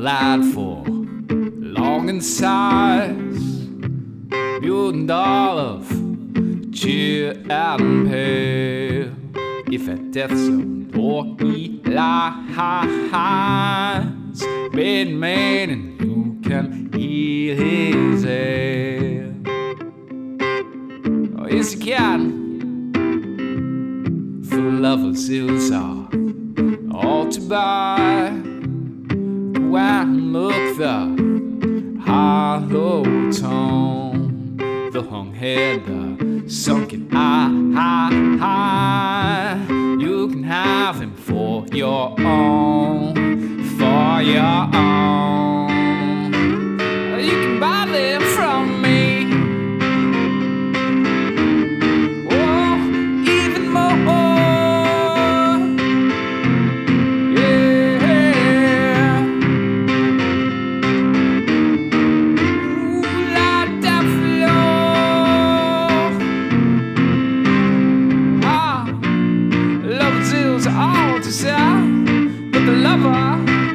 lad for long and sighs, mutant olive, cheer and pale. If at death's zone or he lies, maiden, maiden, you can heal his air. Oh, yes, you can. For lovers ills are all to buy. Go and look the hollow tone, the hung head, the sunken eye. You can have him for your own, for your own. You can buy them from me. Oh, even more. But the lover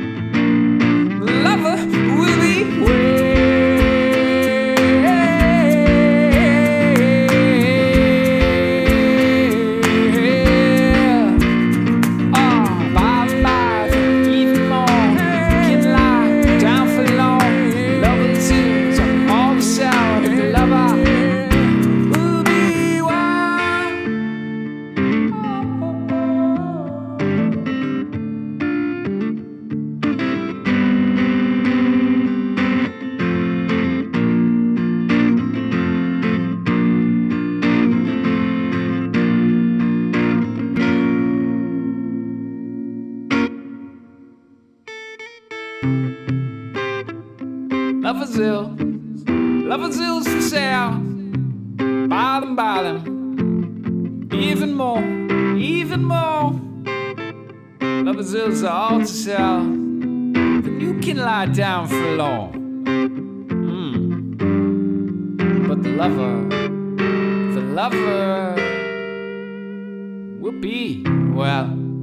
will be by life, even more. Can lie down for long. Lovers is all the sound. But the lover will be Lovers ills for sale. Buy them, even more, even more. Lovers ills are all to sell. Then you can lie down for long. But the lover will be, well,